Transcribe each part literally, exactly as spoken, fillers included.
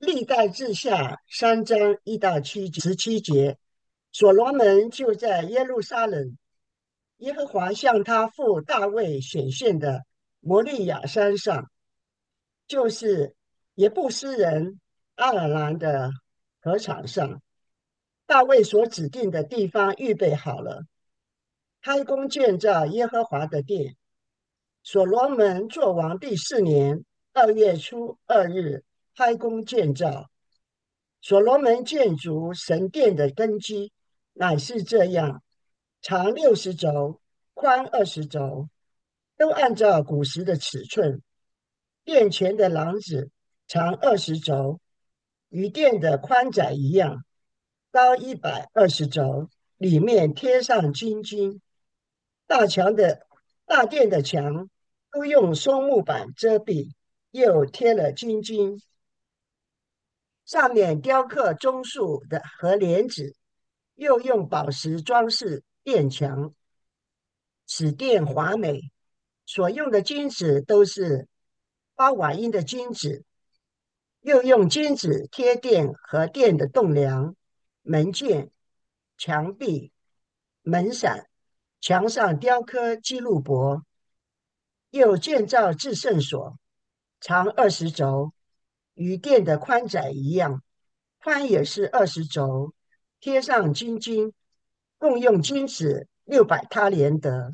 历代志下三章一到七十七节，所罗门就在耶路撒冷，耶和华向他父大卫显现的摩利亚山上，就是耶布斯人阿尔兰的禾场上，大卫所指定的地方预备好了，开工建造耶和华的殿。所罗门作王第四年二月初二日开工建造。所罗门建筑神殿的根基乃是这样：长六十轴，宽二十轴，都按照古时的尺寸。殿前的廊子长二十轴，与殿的宽窄一样，高一百二十轴，里面贴上金金。大墙的大殿的墙都用松木板遮蔽，又贴了金金。上面雕刻棕树的和莲子，又用宝石装饰殿墙，此殿华美。所用的金子都是巴瓦因的金子，又用金子贴殿和殿的栋梁、门键、墙壁、门伞，墙上雕刻基路伯，又建造至圣所，长二十轴，与殿的宽窄一样，宽也是二十轴，贴上金金，共用金子六百他连得，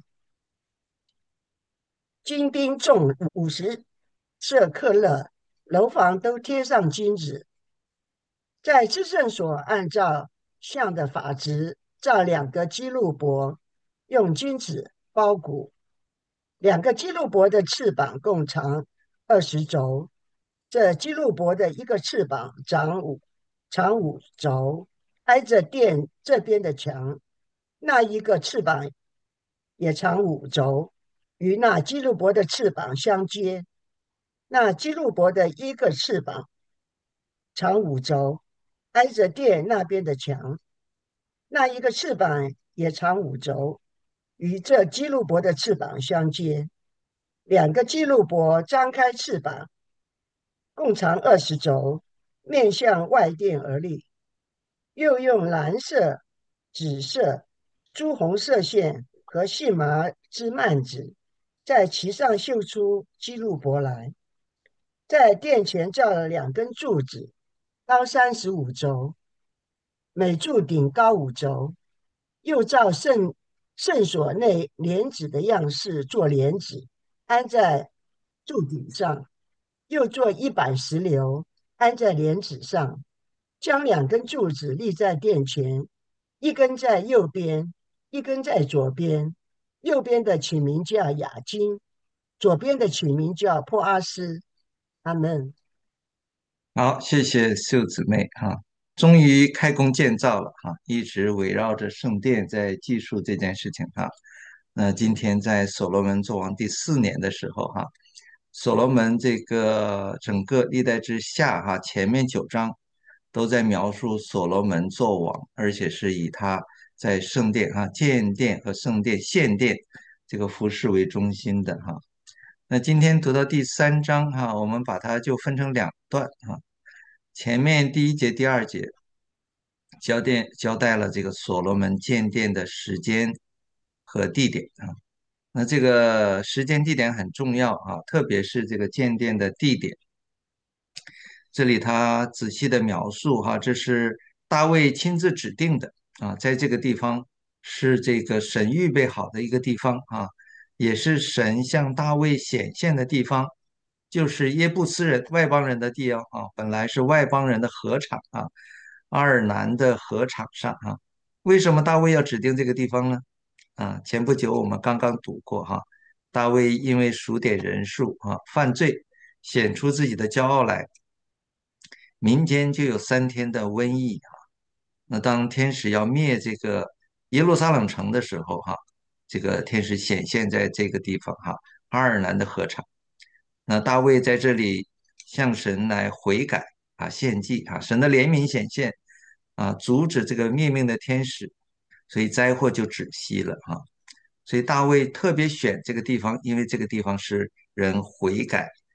金钉重五十舍克勒，楼房都贴上金子。在至圣所按照像的法值造两个基路伯，用金子包裹。两个基路伯的翅膀共长二十轴，这基路伯的一个翅膀长五长五轴，挨着殿这边的墙，那一个翅膀也长五轴，与那基路伯的翅膀相接。那基路伯的一个翅膀长五轴，挨着殿那边的墙，那一个翅膀也长五轴，与这基路伯的翅膀相接。两个基路伯张开翅膀，共长二十轴，面向外殿而立。又用蓝色、紫色、朱红色线和细麻织幔子，在其上绣出基路伯来。在殿前造了两根柱子，高三十五轴，每柱顶高五轴。又照圣圣所内帘子的样式做帘子，安在柱顶上。又做一板石榴，安在帘子上。将两根柱子立在殿前，一根在右边，一根在左边。右边的起名叫雅金，左边的起名叫破阿斯。阿门。 好，谢谢秀姊妹哈，终于开工建造了哈，一直围绕着圣殿在记述这件事情哈。那今天在所罗门作王第四年的时候哈，所罗门这个整个历代之下哈，前面九章都在描述所罗门作王，而且是以他在圣殿哈建殿和圣殿献殿这个服饰为中心的哈。那今天读到第三章哈，我们把它就分成两段哈。前面第一节、第二节交代交代了这个所罗门建殿的时间和地点啊。那这个时间地点很重要啊，特别是这个建殿的地点。这里他仔细的描述哈，这是大卫亲自指定的啊，在这个地方是这个神预备好的一个地方啊，也是神向大卫显现的地方，就是耶布斯人外邦人的地哦啊，本来是外邦人的禾场啊，阿尔南的禾场上啊，为什么大卫要指定这个地方呢？啊，前不久我们刚刚读过哈，大卫因为数点人数啊，犯罪，显出自己的骄傲来，民间就有三天的瘟疫啊。那当天使要灭这个耶路撒冷城的时候，哈，这个天使显现在这个地方，哈，阿尔南的禾场。那大卫在这里向神来悔改啊，献祭啊，神的怜悯显现啊，阻止这个灭命的天使，所以灾祸就止息了哈。所以大卫特别选这个地方，因为这个地方是人悔改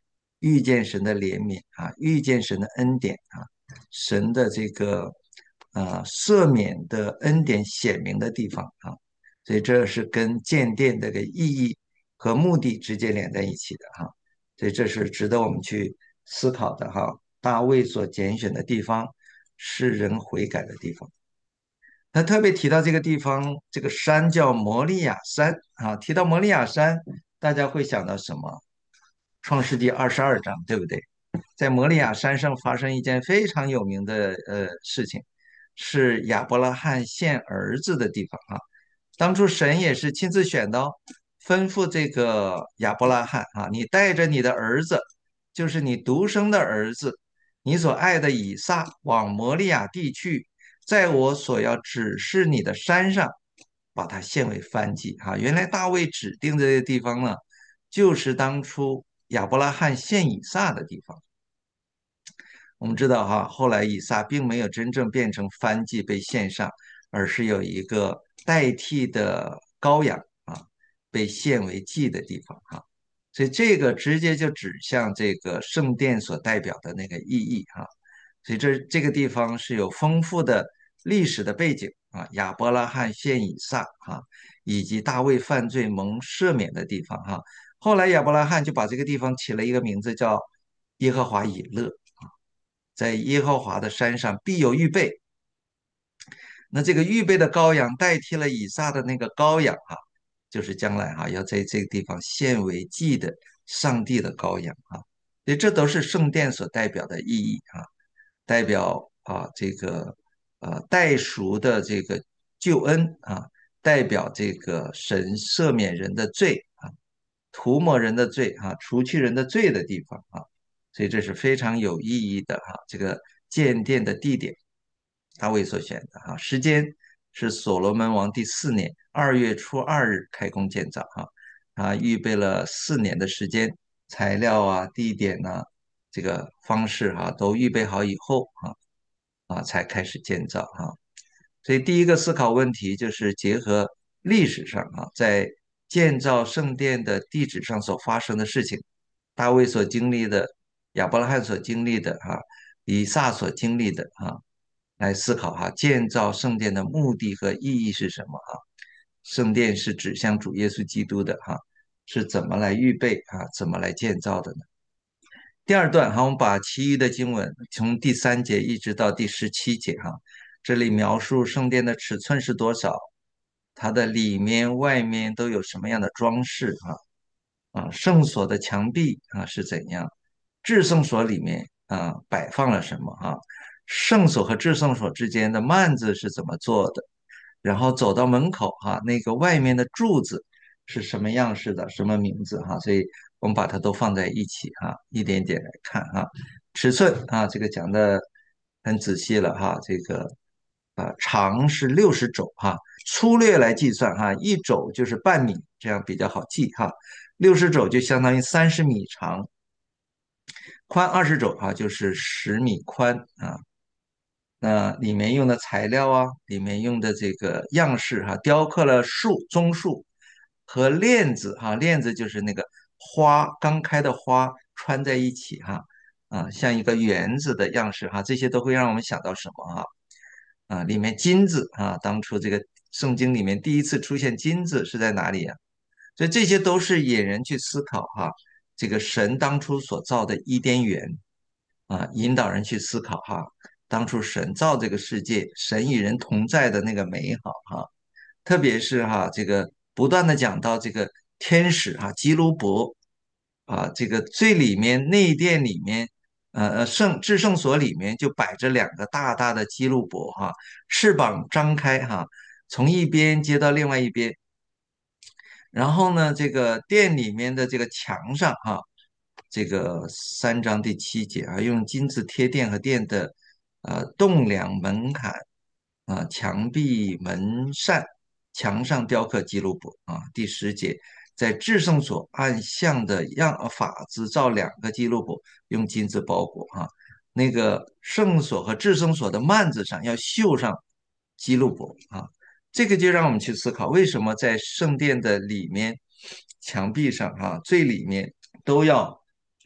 遇见神的怜悯啊，遇见神的恩典啊，神的这个啊赦免的恩典显明的地方啊，所以这是跟建殿这个意义和目的直接连在一起的哈，所以这是值得我们去思考的哈。大卫所拣选的地方是人悔改的地方。他特别提到这个地方，这个山叫摩利亚山啊。提到摩利亚山，大家会想到什么？创世纪二十二章，对不对？在摩利亚山上发生一件非常有名的呃事情，是亚伯拉罕献儿子的地方啊。当初神也是亲自选的哦，吩咐这个亚伯拉罕啊，你带着你的儿子，就是你独生的儿子，你所爱的以撒，往摩利亚地去，在我所要指示你的山上，把它献为燔祭啊。原来大卫指定的这个地方呢，就是当初亚伯拉罕献以撒的地方。我们知道哈，后来以撒并没有真正变成燔祭被献上，而是有一个代替的羔羊啊，被献为祭的地方哈。所以这个直接就指向这个圣殿所代表的那个意义哈。所以这这个地方是有丰富的历史的背景啊，亚伯拉罕献以撒啊，以及大卫犯罪蒙赦免的地方哈。后来亚伯拉罕就把这个地方起了一个名字叫耶和华以勒。在耶和华的山上必有预备。那这个预备的羔羊代替了以撒的那个羔羊啊，就是将来哈、要在这个地方献为祭的上帝的羔羊啊，所以这都是圣殿所代表的意义啊，代表啊这个呃代赎的这个救恩啊，代表这个神赦免人的罪啊，涂抹人的罪啊，除去人的罪的地方啊。所以这是非常有意义的哈。这个建殿的地点，大卫所选的哈，时间是所罗门王第四年二月初二日开工建造哈，啊，预备了四年的时间，材料啊、地点呐、这个方式哈、都预备好以后啊啊才开始建造哈。所以第一个思考问题就是结合历史上啊，在建造圣殿的地址上所发生的事情，大卫所经历的，亚伯拉罕所经历的哈，以撒所经历的哈，来思考哈，建造圣殿的目的和意义是什么啊？圣殿是指向主耶稣基督的哈，是怎么来预备啊？怎么来建造的呢？第二段哈，我们把其余的经文从第三节一直到第十七节哈，这里描述圣殿的尺寸是多少，它的里面外面都有什么样的装饰啊？啊，圣所的墙壁啊是怎样？至圣所里面啊摆放了什么啊？圣所和至圣所之间的幔子是怎么做的？然后走到门口哈、那个外面的柱子是什么样式的，什么名字哈、所以我们把它都放在一起哈、一点点来看哈、尺寸啊，这个讲的很仔细了哈、这个啊长是六十肘哈、粗略来计算哈、一肘就是半米，这样比较好记哈、六十肘就相当于三十米长，宽二十肘啊，就是十米宽啊。那里面用的材料啊，里面用的这个样式哈、雕刻了树、棕树和链子哈、链子就是那个花刚开的花穿在一起哈、啊，像一个园子的样式哈、这些都会让我们想到什么哈、啊，里面金子啊，当初这个圣经里面第一次出现金子是在哪里呀、所以这些都是引人去思考哈、这个神当初所造的伊甸园啊，引导人去思考哈、当初神造这个世界，神与人同在的那个美好哈、特别是哈、这个不断的讲到这个天使啊，基路伯啊，这个最里面内殿里面，呃呃圣至圣所里面就摆着两个大大的基路伯哈、翅膀张开哈、从一边接到另外一边，然后呢，这个殿里面的这个墙上哈、这个三章第七节啊，用金子贴殿和殿的呃栋梁、门槛啊、墙壁、门扇，墙上雕刻基路伯啊。第十节，在至圣所按像的样呃法子造两个基路伯，用金子包裹啊。那个圣所和至圣所的幔子上要绣上基路伯啊。这个就让我们去思考，为什么在圣殿的里面墙壁上哈、最里面都要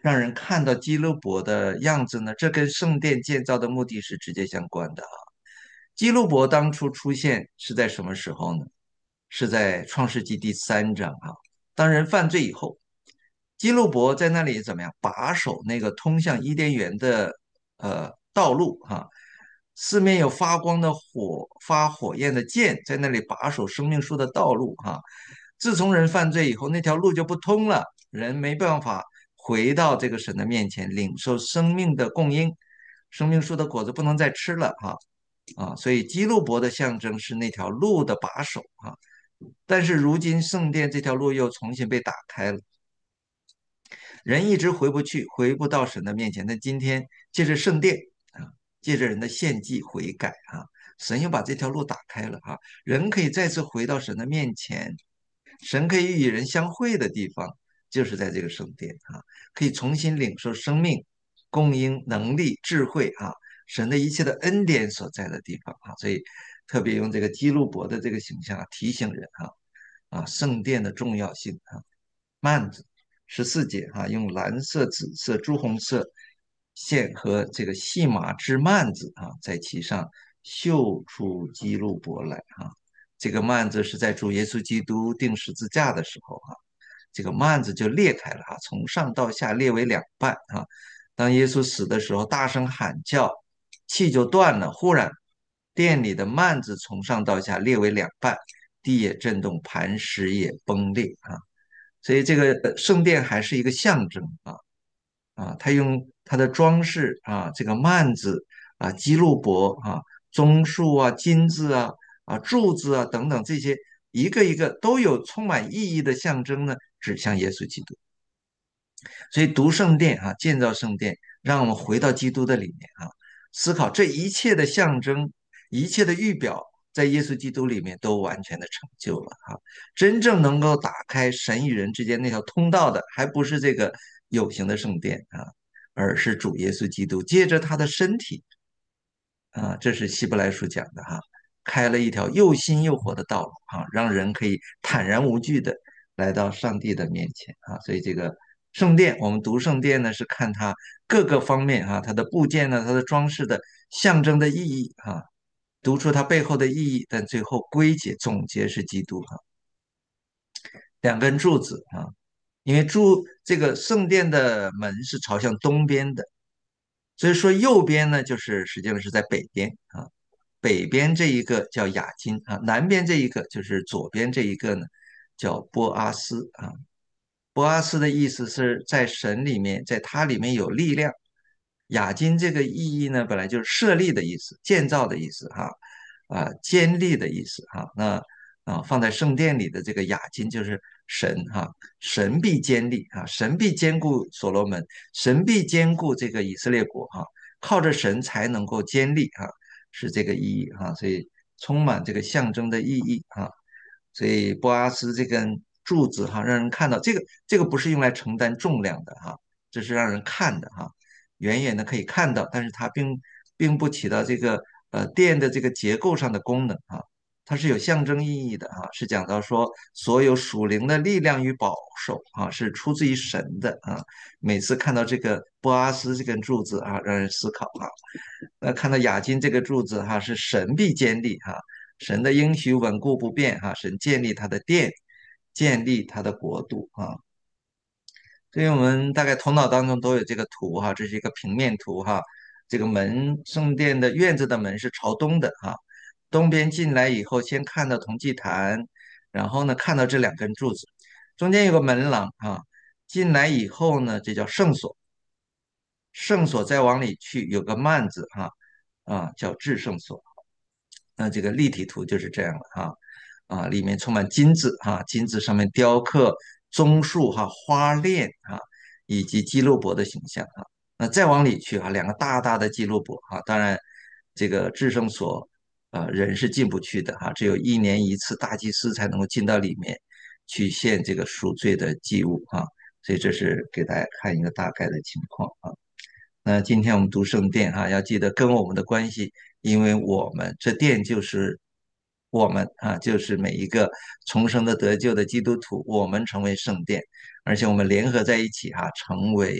让人看到基路伯的样子呢？这跟圣殿建造的目的是直接相关的啊。基路伯当初出现是在什么时候呢？是在创世纪第三章啊。当人犯罪以后，基路伯在那里怎么样把守那个通向伊甸园的呃道路哈、四面有发光的火发火焰的剑在那里把守生命树的道路哈、自从人犯罪以后，那条路就不通了，人没办法回到这个神的面前领受生命的供应，生命树的果子不能再吃了哈啊，所以基路伯的象征是那条路的把手啊。但是如今圣殿这条路又重新被打开了，人一直回不去，回不到神的面前。但今天借着圣殿啊，借着人的献祭悔改啊，神又把这条路打开了啊，人可以再次回到神的面前，神可以与人相会的地方，就是在这个圣殿啊，可以重新领受生命、供应、能力、智慧啊，神的一切的恩典所在的地方啊。所以特别用这个基路伯的这个形象啊，提醒人啊啊，圣殿的重要性啊。幔子十四节哈、啊，用蓝色、紫色、朱红色线和这个细麻织幔子啊，在其上绣出基路伯来啊。这个幔子是在主耶稣基督钉十字架的时候啊，这个幔子就裂开了啊，从上到下裂为两半啊。当耶稣死的时候，大声喊叫，气就断了。忽然，殿里的幔子从上到下裂为两半，地也震动，磐石也崩裂啊。所以这个呃圣殿还是一个象征啊啊，它用它的装饰啊，这个幔子啊、基路伯啊、棕树啊、金子啊、啊柱子啊等等这些一个一个都有充满意义的象征呢，指向耶稣基督。所以读圣殿啊，建造圣殿，让我们回到基督的里面啊，思考这一切的象征，一切的预表，在耶稣基督里面都完全的成就了啊。真正能够打开神与人之间那条通道的，还不是这个有形的圣殿啊，而是主耶稣基督，借着他的身体啊，这是希伯来书讲的哈，开了一条又新又活的道路啊，让人可以坦然无惧的来到上帝的面前啊。所以这个圣殿，我们读圣殿呢，是看它各个方面啊，它的部件呢，它的装饰的象征的意义啊，读出它背后的意义，但最后归结总结是基督啊。两根柱子啊，因为柱这个圣殿的门是朝向东边的，所以说右边呢，就是实际上是在北边啊。北边这一个叫雅金啊，南边这一个就是左边这一个呢，叫波阿斯啊。波阿斯的意思是在神里面，在它里面有力量。雅金这个意义呢，本来就是设立的意思，建造的意思哈，啊，坚立的意思哈。那啊，放在圣殿里的这个雅金就是神哈，神必坚立啊，神必坚固所罗门，神必坚固这个以色列国哈，靠着神才能够坚立哈，是这个意义哈，所以充满这个象征的意义哈。所以波阿斯这根柱子哈，让人看到这个这个不是用来承担重量的哈，这是让人看的哈，远远的可以看到，但是它并并不起到这个呃电的这个结构上的功能啊，它是有象征意义的啊，是讲到说所有属灵的力量与保守啊是出自于神的啊。每次看到这个波阿斯这根柱子啊，让人思考啊，呃，看到雅金这个柱子哈、是神必坚立哈、神的应许稳固不变哈、神建立他的殿，建立他的国度啊。所以我们大概头脑当中都有这个图哈，这是一个平面图哈。这个门圣殿的院子的门是朝东的哈，东边进来以后，先看到铜祭坛，然后呢看到这两根柱子，中间有个门廊啊。进来以后呢，这叫圣所，圣所再往里去有个幔子哈啊，叫至圣所。那这个立体图就是这样了哈啊，里面充满金子哈，金子上面雕刻棕树哈、花链啊，以及基路伯的形象啊。那再往里去啊，两个大大的基路伯啊，当然这个至圣所啊，人是进不去的哈，只有一年一次大祭司才能够进到里面去献这个赎罪的祭物啊。所以这是给大家看一个大概的情况啊。那今天我们读圣殿哈，要记得跟我们的关系，因为我们这殿就是我们啊，就是每一个重生的得救的基督徒，我们成为圣殿，而且我们联合在一起哈，成为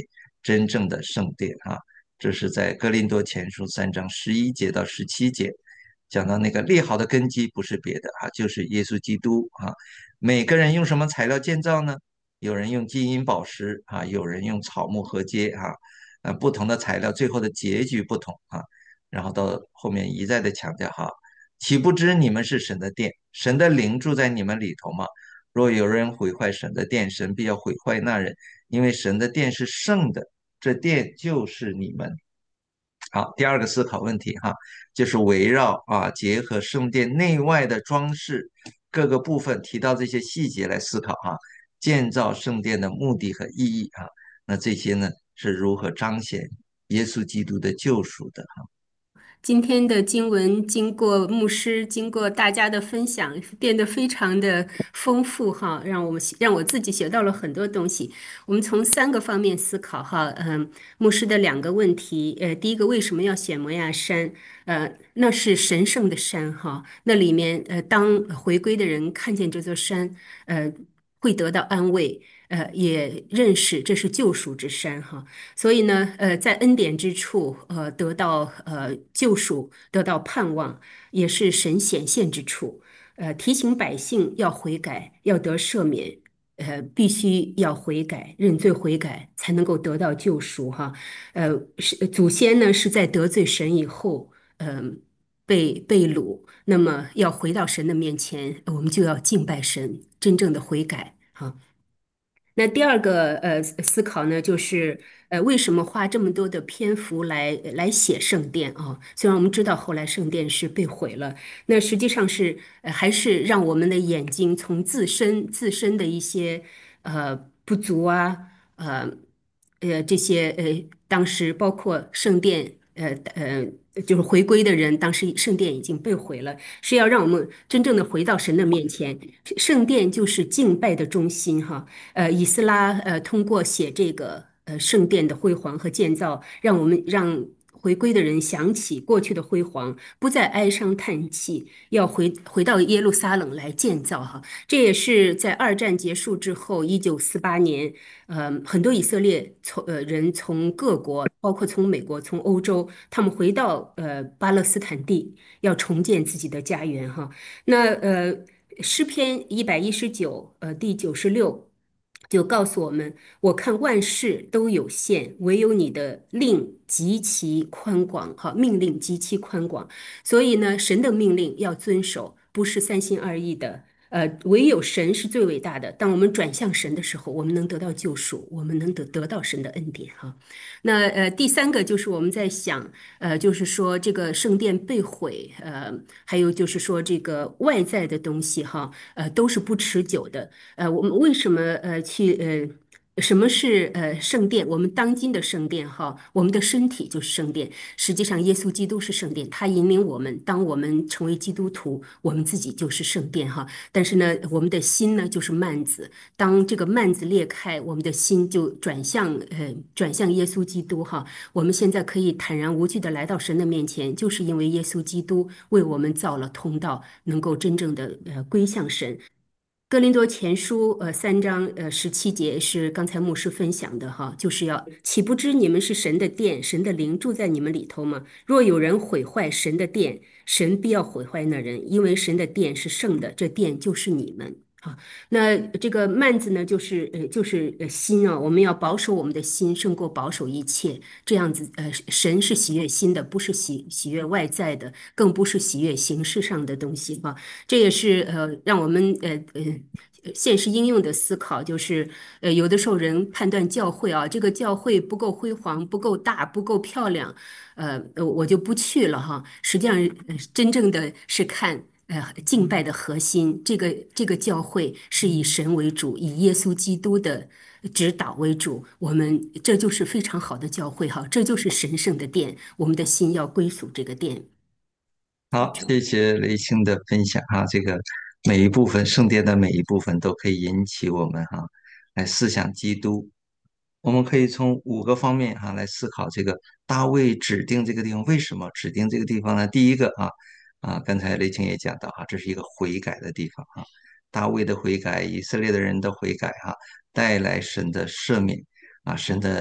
真正的圣殿啊。这是在哥林多前书三章十一节到十七节讲到那个立好的根基不是别的啊，就是耶稣基督啊。每个人用什么材料建造呢？有人用金银宝石啊，有人用草木合接啊，呃，不同的材料，最后的结局不同啊。然后到后面一再的强调哈，岂不知你们是神的殿，神的灵住在你们里头吗？若有人毁坏神的殿，神必要毁坏那人，因为神的殿是圣的，这殿就是你们。好，第二个思考问题哈，就是围绕啊，结合圣殿内外的装饰各个部分，提到这些细节来思考哈，建造圣殿的目的和意义啊，那这些呢是如何彰显耶稣基督的救赎的哈？ 今天的经文经过牧师，经过大家的分享，变得非常的丰富哈，让我们让我自己学到了很多东西。我们从三个方面思考哈，嗯，牧师的两个问题，呃，第一个为什么要选摩亚山？呃，那是神圣的山哈，那里面呃，当回归的人看见这座山，呃，会得到安慰，呃，也认识这是救赎之山哈。所以呢，呃，在恩典之处，呃，得到呃救赎，得到盼望，也是神显现之处。呃，提醒百姓要悔改，要得赦免，呃，必须要悔改，认罪悔改，才能够得到救赎哈。呃，是祖先呢是在得罪神以后，嗯、被被掳，那么要回到神的面前，我们就要敬拜神，真正的悔改哈。那第二个呃思考呢，就是呃为什么花这么多的篇幅来来写圣殿啊？虽然我们知道后来圣殿是被毁了，那实际上是呃还是让我们的眼睛从自身自身的一些呃不足啊，呃呃这些呃当时包括圣殿呃呃就是回归的人，当时圣殿已经被毁了，是要让我们真正的回到神的面前，圣殿就是敬拜的中心哈。呃，以斯拉呃通过写这个呃圣殿的辉煌和建造，让我们让回归的人想起过去的辉煌，不再哀伤叹气，要回回到耶路撒冷来建造哈。这也是在二战结束之后，一九四八年，呃，很多以色列从呃人从各国，包括从美国、从欧洲，他们回到呃巴勒斯坦地，要重建自己的家园哈。那呃，诗篇一百一十九，呃，第九十六就告诉我们：我看万事都有限，唯有你的令极其宽广，哈，命令极其宽广。所以呢，神的命令要遵守，不是三心二意的。呃，唯有神是最伟大的。当我们转向神的时候，我们能得到救赎，我们能得得到神的恩典，哈。那呃，第三个就是我们在想，呃，就是说这个圣殿被毁，呃，还有就是说这个外在的东西哈，呃，都是不持久的。呃，我们为什么呃去呃？什么是呃圣殿？我们当今的圣殿哈，我们的身体就是圣殿。实际上，耶稣基督是圣殿，他引领我们。当我们成为基督徒，我们自己就是圣殿哈。但是呢，我们的心呢就是幔子。当这个幔子裂开，我们的心就转向呃转向耶稣基督哈。我们现在可以坦然无惧的来到神的面前，就是因为耶稣基督为我们造了通道，能够真正的呃归向神。哥林多前书呃三章呃十七节是刚才牧师分享的哈，就是要岂不知你们是神的殿，神的灵住在你们里头吗？若有人毁坏神的殿，神必要毁坏那人，因为神的殿是圣的，这殿就是你们。啊，那这个幔子呢，就是呃，就是呃心啊，我们要保守我们的心，胜过保守一切。这样子，呃，神是喜悦心的，不是喜喜悦外在的，更不是喜悦形式上的东西哈。这也是呃，让我们呃呃。现实应用的思考就是，呃，有的时候人判断教会啊，这个教会不够辉煌、不够大、不够漂亮，呃，呃我就不去了哈。实际上，呃真正的是看呃敬拜的核心，这个这个教会是以神为主，以耶稣基督的指导为主。我们这就是非常好的教会哈，这就是神圣的殿，我们的心要归属这个殿。 好，谢谢雷青的分享哈，这个每一部分圣殿的每一部分都可以引起我们哈来思想基督。我们可以从五个方面哈来思考这个大卫指定这个地方为什么指定这个地方呢？第一个啊啊，刚才雷青也讲到哈，这是一个悔改的地方啊，大卫的悔改，以色列的人的悔改哈，带来神的赦免啊，神的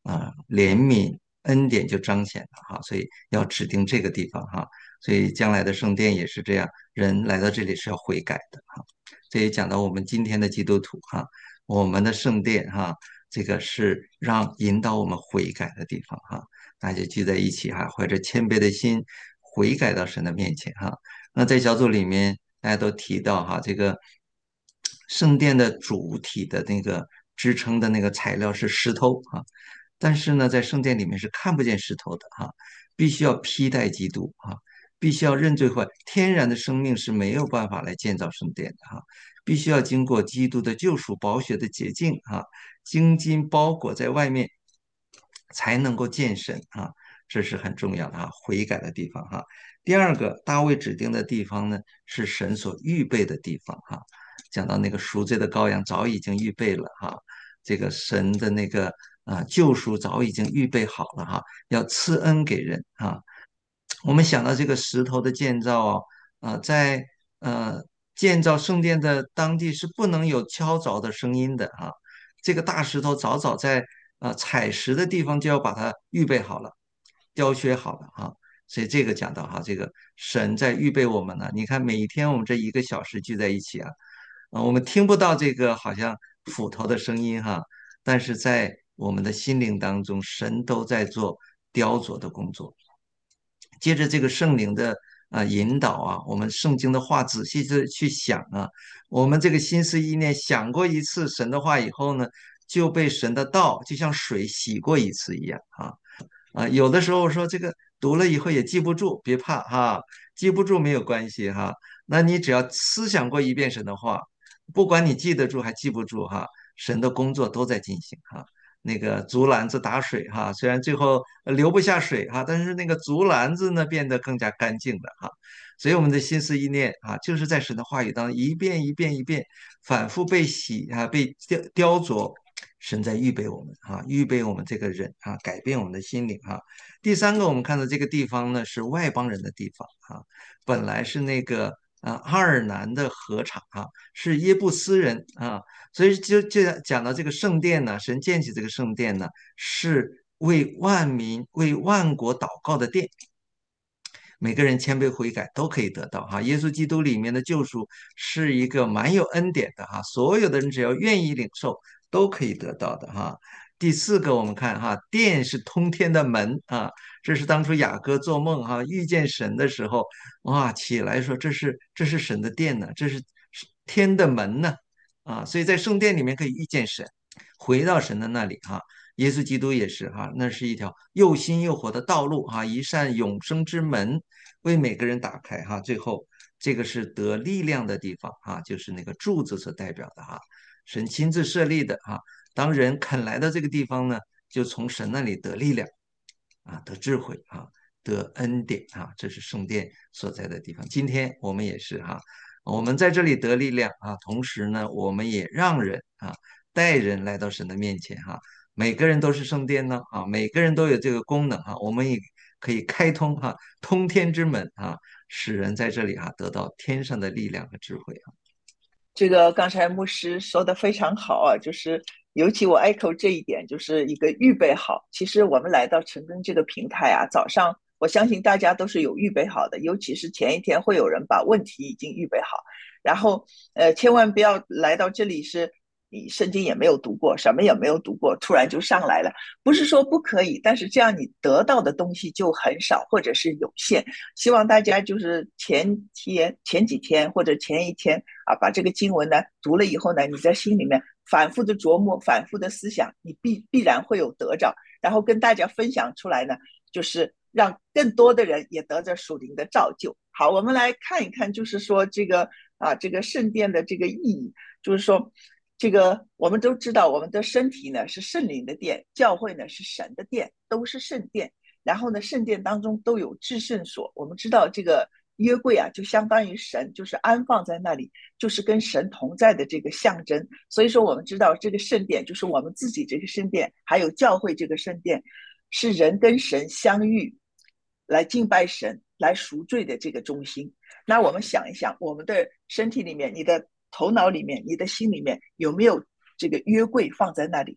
啊，怜悯恩典就彰显了哈，所以要指定这个地方哈，所以将来的圣殿也是这样，人来到这里是要悔改的哈。这也讲到我们今天的基督徒哈，我们的圣殿哈，这个是让引导我们悔改的地方哈，大家聚在一起哈，怀着谦卑的心悔改到神的面前哈。那在小组里面，大家都提到哈，这个圣殿的主体的那个支撑的那个材料是石头啊，但是呢，在圣殿里面是看不见石头的哈，必须要披戴基督啊，必须要认罪悔，天然的生命是没有办法来建造圣殿的哈，必须要经过基督的救赎、宝血的洁净啊，精金包裹在外面，才能够见神啊，这是很重要的哈，悔改的地方哈。第二个，大卫指定的地方呢，是神所预备的地方哈。讲到那个赎罪的羔羊早已经预备了哈，这个神的那个啊救赎早已经预备好了哈，要赐恩给人啊。我们想到这个石头的建造啊，在呃建造圣殿的当地是不能有敲凿的声音的啊。这个大石头早早在呃采石的地方就要把它预备好了，雕削好了啊。所以这个讲到哈，这个神在预备我们呢。你看每一天我们这一个小时聚在一起啊，啊，我们听不到这个好像斧头的声音哈，但是在我们的心灵当中，神都在做雕琢的工作。接着这个圣灵的啊引导啊，我们圣经的话仔细的去想啊，我们这个心思意念想过一次神的话以后呢，就被神的道就像水洗过一次一样啊。啊，有的时候说这个读了以后也记不住，别怕哈，记不住没有关系哈。那你只要思想过一遍神的话，不管你记得住还记不住哈，神的工作都在进行哈。那个竹篮子打水哈，虽然最后呃流不下水哈，但是那个竹篮子呢变得更加干净了哈。所以我们的心思意念啊，就是在神的话语当中一遍一遍一遍反复被洗啊，被雕雕琢。神在预备我们啊，预备我们这个人啊，改变我们的心灵啊。第三个，我们看到这个地方呢是外邦人的地方啊，本来是那个啊阿尔南的禾场啊，是耶布斯人啊，所以就就讲到这个圣殿呢，神建起这个圣殿呢，是为万民、为万国祷告的殿。每个人谦卑悔改都可以得到哈，耶稣基督里面的救赎是一个蛮有恩典的哈，所有的人只要愿意领受都可以得到的哈。第四个，我们看哈，殿是通天的门啊，这是当初雅各做梦哈，遇见神的时候，哇，起来说这是这是神的殿呢，这是天的门呢啊，所以在圣殿里面可以遇见神，回到神的那里哈。耶稣基督也是哈，那是一条又新又活的道路哈，一扇永生之门为每个人打开哈。最后这个是得力量的地方哈，就是那个柱子所代表的哈，神亲自设立的哈。当人肯来到这个地方呢，就从神那里得力量啊，得智慧啊，得恩典啊，这是圣殿所在的地方。今天我们也是哈，我们在这里得力量啊，同时呢，我们也让人啊带人来到神的面前哈。每个人都是圣殿呢啊，每个人都有这个功能哈，我们也可以开通哈通天之门啊，使人在这里啊得到天上的力量和智慧啊。 这个刚才牧师说的非常好啊，就是尤其我 echo 这一点，就是一个预备好。其实我们来到晨更这个平台啊，早上我相信大家都是有预备好的，尤其是前一天会有人把问题已经预备好，然后呃，千万不要来到这里是你圣经也没有读过，什么也没有读过，突然就上来了。不是说不可以，但是这样你得到的东西就很少，或者是有限。希望大家就是前天、前几天或者前一天啊，把这个经文呢读了以后呢，你在心里面反复的琢磨、反复的思想，你必必然会有得着，然后跟大家分享出来呢，就是让更多的人也得着属灵的造就。好，我们来看一看，就是说这个啊，这个圣殿的这个意义，就是说。这个我们都知道，我们的身体呢是圣灵的殿，教会呢是神的殿，都是圣殿。然后呢，圣殿当中都有至圣所。我们知道这个约柜啊，就相当于神，就是安放在那里，就是跟神同在的这个象征。所以说，我们知道这个圣殿就是我们自己这个圣殿，还有教会这个圣殿，是人跟神相遇，来敬拜神、来赎罪的这个中心。那我们想一想，我们的身体里面，你的头脑里面，你的心里面有没有这个约柜放在那里？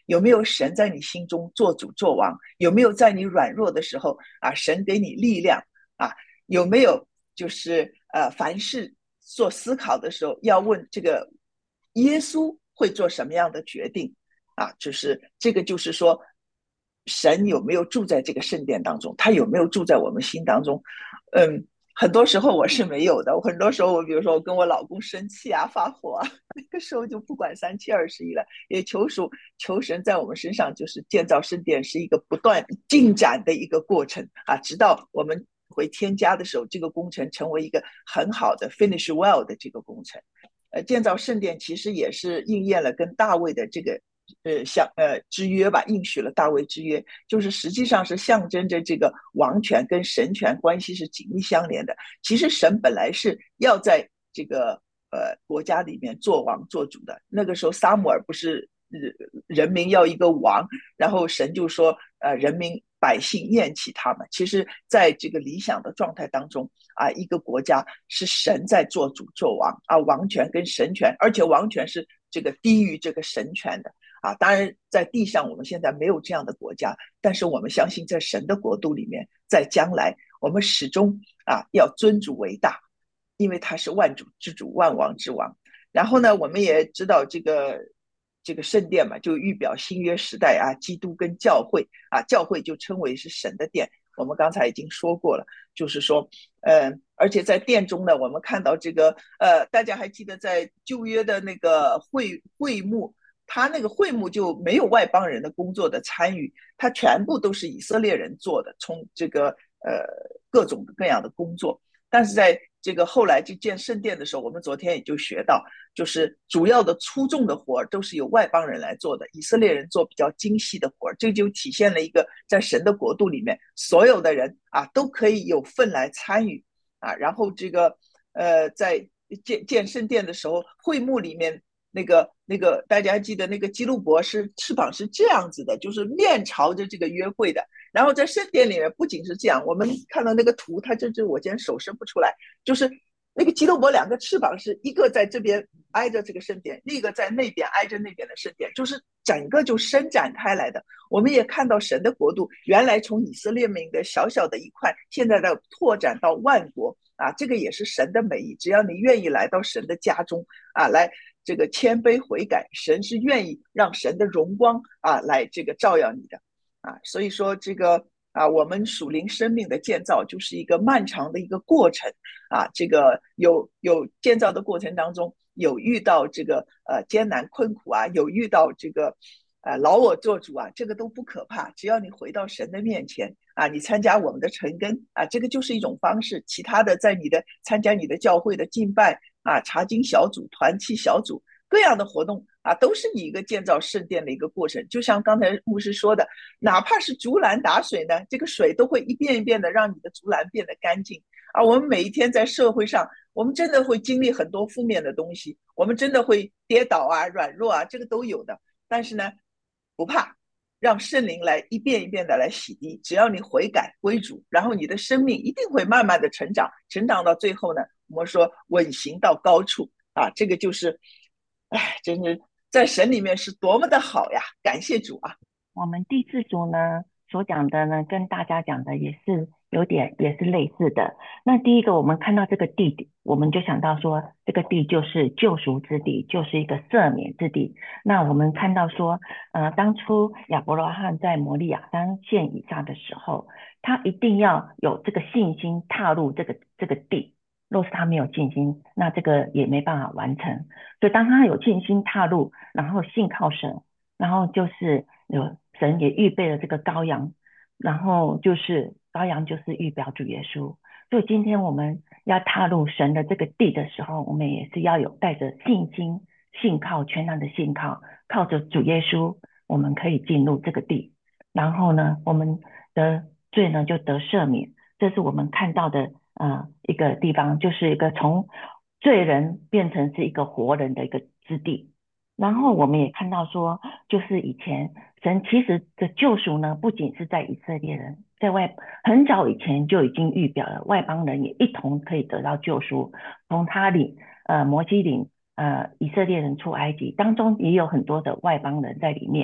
有没有神在你心中做主做王？有没有在你软弱的时候啊，神给你力量啊？有没有就是呃，凡事做思考的时候要问这个耶稣会做什么样的决定啊？就是这个，就是说神有没有住在这个圣殿当中？他有没有住在我们心当中？嗯。很多时候我是没有的，很多时候我比如说我跟我老公生气啊、发火啊，那个时候就不管三七二十一了。也求属求神在我们身上，就是建造圣殿是一个不断进展的一个过程啊，直到我们回天家的时候，这个工程成为一个很好的 finish well 的这个工程。呃，建造圣殿其实也是应验了跟大卫的这个呃相呃之约吧，应许了大卫之约，就是实际上是象征着这个王权跟神权关系是紧密相连的。其实神本来是要在这个呃国家里面做王做主的。那个时候撒母耳不是人民要一个王，然后神就说呃人民百姓厌弃他们。其实在这个理想的状态当中啊，一个国家是神在做主做王啊，王权跟神权，而且王权是这个低于这个神权的啊。当然在地上我们现在没有这样的国家，但是我们相信在神的国度里面，在将来我们始终啊要尊主为大，因为他是万主之主、万王之王。然后呢，我们也知道这个这个圣殿嘛，就预表新约时代啊，基督跟教会啊，教会就称为是神的殿。我们刚才已经说过了，就是说，呃，而且在殿中呢，我们看到这个，呃，大家还记得在旧约的那个会会幕，他那个会幕就没有外邦人的工作的参与，他全部都是以色列人做的，从这个呃各种各样的工作。但是在这个后来就建圣殿的时候，我们昨天也就学到，就是主要的粗重的活都是由外邦人来做的，以色列人做比较精细的活，这就体现了一个在神的国度里面，所有的人啊都可以有份来参与啊。然后这个呃，在建建圣殿的时候，会幕里面那个那个，大家记得那个基路伯是翅膀是这样子的，就是面朝着这个约会的。然后在圣殿里面不仅是这样，我们看到那个图，它这这我今天手伸不出来，就是那个基路伯两个翅膀是一个在这边挨着这个圣殿，另一个在那边挨着那边的圣殿，就是整个就伸展开来的。我们也看到神的国度原来从以色列民的小小的一块，现在的拓展到万国啊，这个也是神的美意。只要你愿意来到神的家中啊，来这个谦卑悔改，神是愿意让神的荣光啊来这个照耀你的。啊，所以说这个啊，我们属灵生命的建造就是一个漫长的一个过程啊。这个有有建造的过程当中，有遇到这个呃艰难困苦啊，有遇到这个呃劳我做主啊，这个都不可怕。只要你回到神的面前啊，你参加我们的晨更啊，这个就是一种方式。其他的，在你的参加你的教会的敬拜啊、查经小组、团契小组各样的活动。啊，都是你一个建造圣殿的一个过程。就像刚才牧师说的，哪怕是竹篮打水呢，这个水都会一遍一遍的让你的竹篮变得干净。啊，我们每一天在社会上，我们真的会经历很多负面的东西，我们真的会跌倒啊、软弱啊，这个都有的。但是呢，不怕，让圣灵来一遍一遍的来洗涤。只要你悔改归主，然后你的生命一定会慢慢的成长，成长到最后呢，我们说稳行到高处啊，这个就是，哎，真是。在神里面是多么的好呀！感谢主啊！ 我们第四组呢所讲的呢，跟大家讲的也是有点也是类似的。那第一个，我们看到这个地，我们就想到说，这个地就是救赎之地，就是一个赦免之地。那我们看到说，呃，当初亚伯拉罕在摩利亚山献以撒的时候，他一定要有这个信心踏入这个这个地。若是他没有信心，那这个也没办法完成。所以当他有信心踏入，然后信靠神，然后就是有神也预备了这个羔羊，然后就是羔羊就是预表主耶稣。所以今天我们要踏入神的这个地的时候，我们也是要有带着信心、信靠、全然的信靠，靠着主耶稣，我们可以进入这个地。然后呢，我们的罪呢就得赦免。这是我们看到的呃一个地方，就是一个从罪人变成是一个活人的一个之地。然后我们也看到说，就是以前神其实的救赎呢，不仅是在以色列人，在外很早以前就已经预表了，外邦人也一同可以得到救赎。从他领呃摩西领呃以色列人出埃及当中，也有很多的外邦人在里面。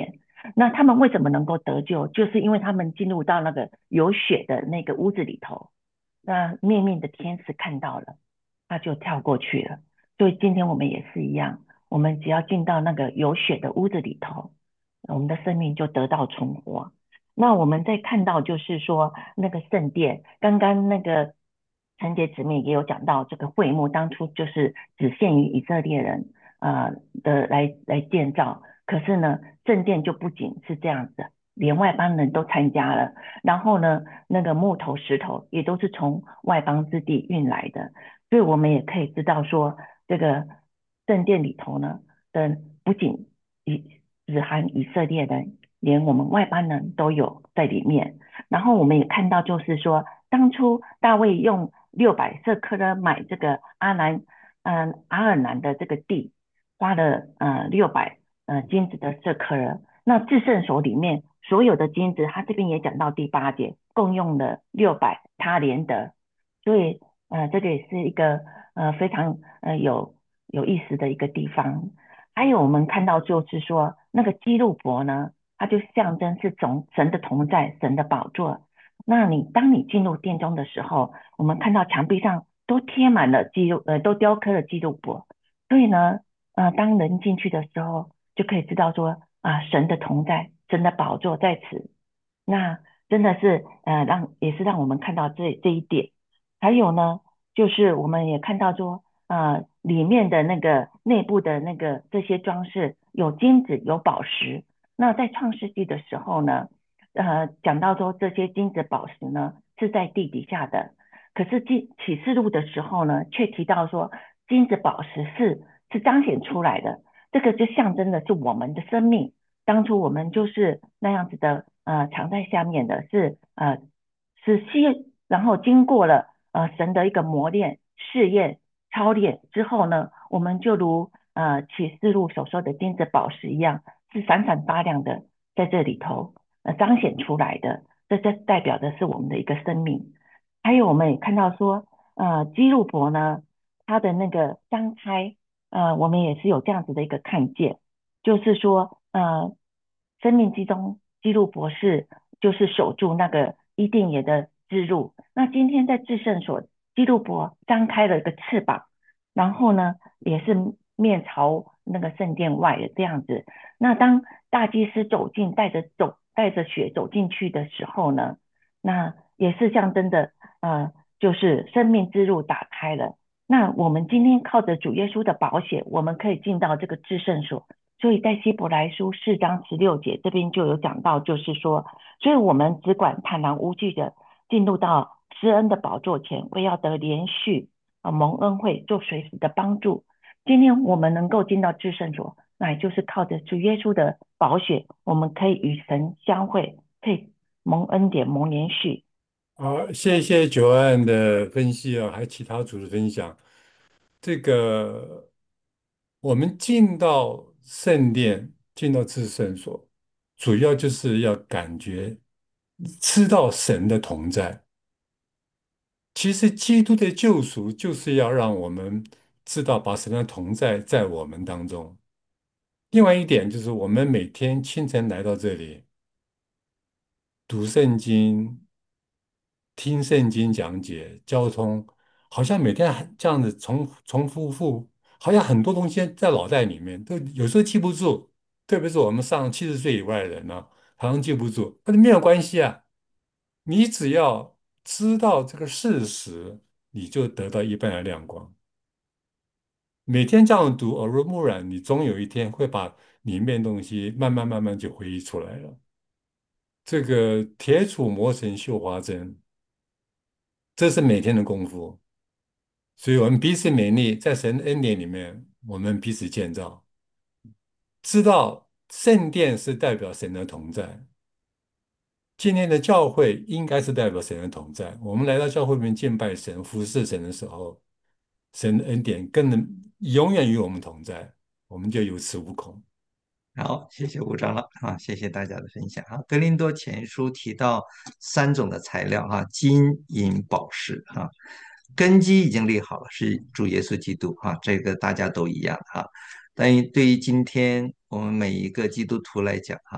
那他们为什么能够得救？就是因为他们进入到那个有血的那个屋子里头，那面面的天使看到了，他就跳过去了。所以今天我们也是一样，我们只要进到那个有血的屋子里头，我们的生命就得到存活。那我们再看到就是说那个圣殿，刚刚那个陈杰姊妹也有讲到，这个会幕当初就是只限于以色列人呃的来来建造，可是呢，圣殿就不仅是这样子，连外邦人都参加了，然后呢，那个木头石头也都是从外邦之地运来的，所以我们也可以知道说，这个圣殿里头呢的不仅以只含以色列人，连我们外邦人都有在里面。然后我们也看到，就是说，当初大卫用六百舍客勒买这个阿兰，嗯、呃，阿尔南的这个地，花了呃六百呃金子的舍客勒。那至圣所里面所有的金子，他这边也讲到第八节，共用了六百他连得。所以呃，这个也是一个呃非常呃有有意思的一个地方。还有我们看到就是说，那个基路伯呢，它就象征是总神的同在，神的宝座。那你当你进入殿中的时候，我们看到墙壁上都贴满了基路，呃，都雕刻了基路伯。所以呢，呃，当人进去的时候，就可以知道说啊，神的同在，神的宝座在此。那真的是呃，让也是让我们看到这这一点。还有呢，就是我们也看到说，呃，里面的那个内部的那个这些装饰有金子有宝石。那在创世纪的时候呢，呃，讲到说这些金子宝石呢是在地底下的，可是记启示录的时候呢，却提到说金子宝石是是彰显出来的，这个就象征的是我们的生命。当初我们就是那样子的，呃，藏在下面的是呃是吸，然后经过了呃神的一个磨练、试验、操练之后呢，我们就如呃启示录所说的金子宝石一样，是闪闪发亮的，在这里头呃彰显出来的，这这代表的是我们的一个生命。还有我们也看到说，呃，基路伯呢，它的那个张开，呃，我们也是有这样子的一个看见，就是说，呃，生命之中，基路伯是就是守住那个伊甸园的之路。那今天在至圣所，基路伯张开了一个翅膀，然后呢，也是面朝那个圣殿外的这样子。那当大祭司走进，带着走带着血走进去的时候呢，那也是象征的，呃，就是生命之路打开了。那我们今天靠着主耶稣的宝血，我们可以进到这个至圣所。所以在希伯来书四章十六节这边就有讲到，就是说，所以我们只管坦然无惧的进入到施恩的宝座前，为要得连续啊蒙恩惠，做随时的帮助。今天我们能够进到至圣所，那也就是靠着主耶稣的宝血，我们可以与神相会，可以蒙恩典、蒙连续。 好，谢谢九安的分析啊，还有其他组的分享。这个我们进到圣殿，进到至圣所，主要就是要感觉知道神的同在。其实基督的救赎就是要让我们知道，把神的同在在我们当中。另外一点就是，我们每天清晨来到这里读圣经、听圣经讲解、交通，好像每天还这样子重重复复，好像很多东西在脑袋里面，都有时候记不住。特别是我们上七十岁以外的人呢，好像记不住，但是没有关系啊。你只要知道这个事实，你就得到一半的亮光。每天这样读，耳濡目染，你终有一天会把里面东西慢慢慢慢就回忆出来了。这个铁杵磨成绣花针，这是每天的功夫。所以，我们彼此勉励，在神的恩典里面，我们彼此建造，知道圣殿是代表神的同在。今天的教会应该是代表神的同在。我们来到教会里面敬拜神、服侍神的时候，神的恩典更能永远与我们同在，我们就有恃无恐。 好，谢谢吴长老啊，谢谢大家的分享啊。格林多前书提到三种的材料哈、金银宝石哈、根基已经立好了，是主耶稣基督哈、这个大家都一样哈、但对于今天我们每一个基督徒来讲哈、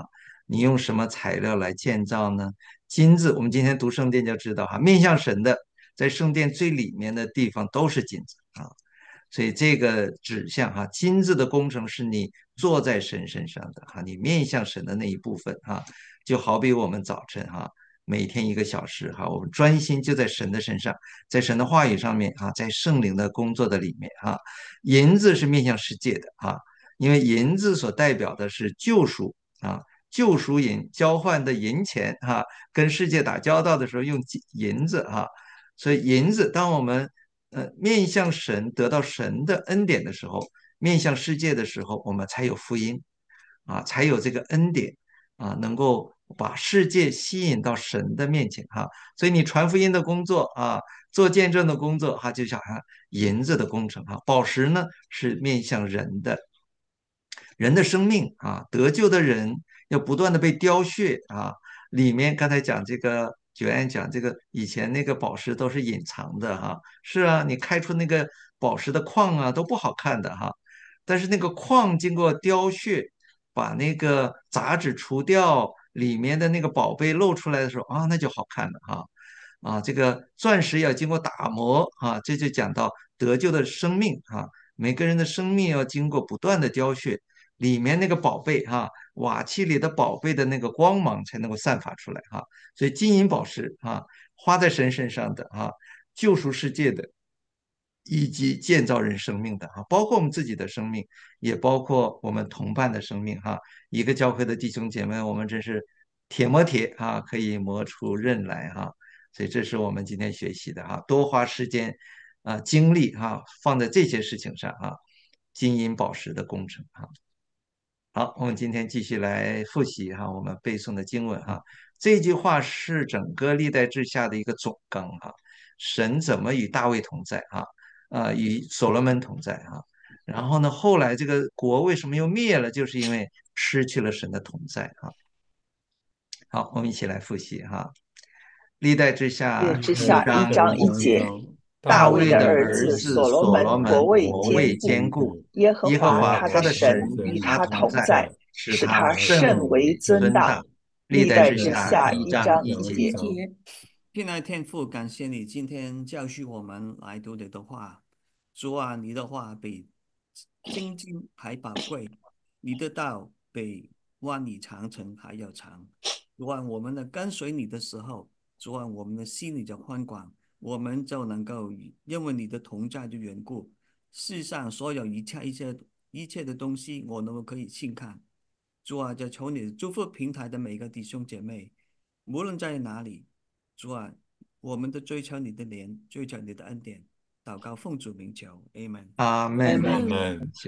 你用什么材料来建造呢？金子，我们今天读圣殿就知道哈，面向神的，在圣殿最里面的地方都是金子啊。所以这个指向哈，金子的工程是你坐在神身上的哈，你面向神的那一部分哈，就好比我们早晨哈，每天一个小时哈，我们专心就在神的身上，在神的话语上面啊，在圣灵的工作的里面哈。银子是面向世界的啊，因为银子所代表的是救赎啊，救赎银交换的银钱哈，跟世界打交道的时候用银子哈，所以银子当我们呃，面向神得到神的恩典的时候，面向世界的时候，我们才有福音啊，才有这个恩典啊，能够把世界吸引到神的面前哈。所以你传福音的工作啊，做见证的工作哈，就像哈银子的工程哈，宝石呢是面向人的，人的生命啊，得救的人要不断的被雕削啊。里面刚才讲这个，九安讲这个，以前那个宝石都是隐藏的哈。是啊，你开出那个宝石的矿啊，都不好看的哈。但是那个矿经过雕削，把那个杂质除掉，里面的那个宝贝露出来的时候啊，那就好看了哈。啊，这个钻石要经过打磨啊，这就讲到得救的生命啊，每个人的生命要经过不断的雕削，里面那个宝贝哈、瓦器里的宝贝的那个光芒才能够散发出来哈、所以金银宝石啊，花在神身上的啊，救赎世界的，以及建造人生命的哈、包括我们自己的生命，也包括我们同伴的生命哈、一个教会的弟兄姐妹，我们真是铁磨铁啊，可以磨出刃来哈、所以这是我们今天学习的哈、多花时间啊精力哈、放在这些事情上哈、金银宝石的工程哈。好，我们今天继续来复习哈，我们背诵的经文哈。这句话是整个历代志下的一个总纲哈。神怎么与大卫同在啊？啊，与所罗门同在啊。然后呢，后来这个国为什么又灭了？就是因为失去了神的同在啊。好，我们一起来复习哈。历代志下列之一下一章章一一节， 节， 大大卫的大卫的卫的儿子儿子所罗所罗门门国位国位坚固， 坚固， 耶和耶和华他的华他的神神与他与他同在， 同在， 使使他他甚甚为为尊大。 尊大。历历代代志志下一下一章章一一节。 节， 天爱天父，感谢你今天教训我们来读你的话。主啊，你的话比金金还宝贵，你的道比万里长城还要长。主啊，我们的跟随你的时候，主啊，我们的心里就宽广，我们就能够因为你的同在的缘故，世上所有一切一切一切的东西，我都可以信看。主啊，就求你祝福平台的每个弟兄姐妹，无论在哪里，主啊，我们都追求你的脸，追求你的恩典，祷告奉主名求，Amen。 阿门。 Amen。 们。